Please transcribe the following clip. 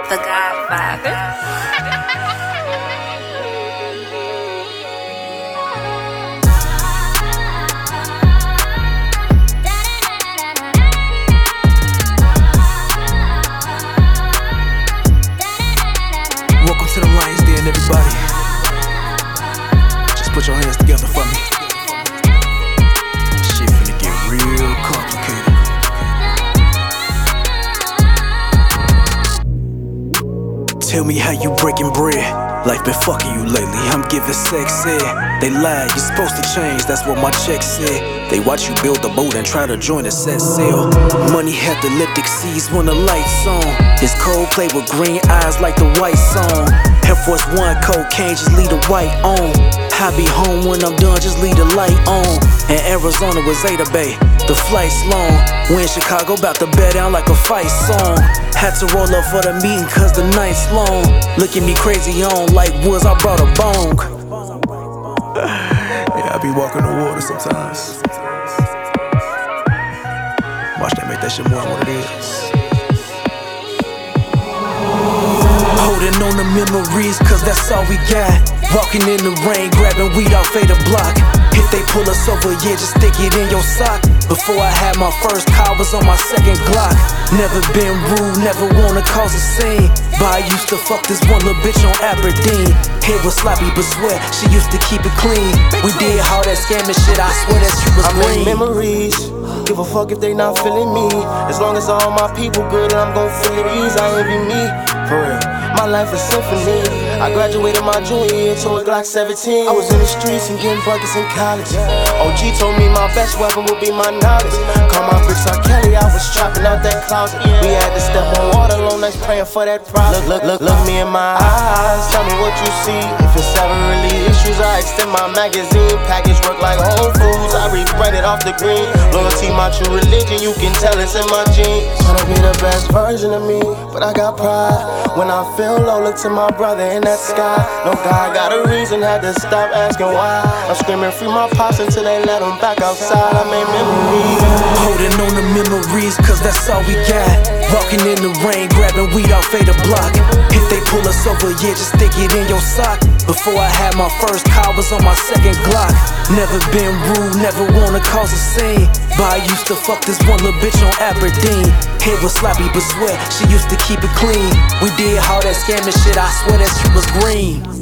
The Godfather. Welcome to the Lions Den, everybody. Just put your hands together for me. Shit finna get real complicated. Tell me how you breaking bread. Life been fucking you lately, I'm giving sex ed. They lie, you're supposed to change, that's what my check said. They watch you build a boat and try to join a set sail. Money had the elliptic seas when the lights on. It's cold play with green eyes like the white song. Air Force One cocaine, just leave the white on. I be home when I'm done, just leave the light on. And Arizona was Zeta Bay, the flight's long. We in Chicago, bout to bear down like a fight song. Had to roll up for the meeting cause the night's long. Look at me crazy on like Woods, I brought a bong. Yeah, I be walking the water sometimes. Watch that make that shit more than what it is. Holding on to memories cause that's all we got. Walking in the rain, grabbing weed off the block. If they pull us over, yeah, just stick it in your sock. Before I had my first car, was on my second Glock. Never been rude, never wanna cause a scene. But I used to fuck this one little bitch on Aberdeen. Head was sloppy but swear, she used to keep it clean. We did all that scamming shit, I swear that shit was green. I make memories, give a fuck if they not feeling me. As long as all my people good, I'm gon' feel at ease. I envy me, for real. My life is symphony. I graduated my junior year to a Glock 17. I was in the streets and getting buckets in college. OG told me my best weapon would be my knowledge. Call my bricks R. Kelly, I was trapping out that closet. We had to step on water long nights praying for that profit. Look me in my eyes, tell me what you see. If it's ever really issues, I extend my magazine. Package work like Whole Foods, I rebrand it off the green. Loyalty, my true religion, you can tell it's in my genes. Tryna be the best version of me, but I got pride. When I feel low, look to my brother in that sky. No God got a reason, had to stop asking why. I'm screaming free my pops until they let him back outside. I made memories. Holding on to memories cause that's all we got. Walking in the rain, grabbing weed off the block. If they pull us over, yeah, just stick it in your sock. Before I had my first car, was on my second Glock. Never been rude, never wanna cause a scene. But I used to fuck this one little bitch on Aberdeen. Head was sloppy but swear, she used to keep it clean. We did all that scamming shit, I swear that shit was green.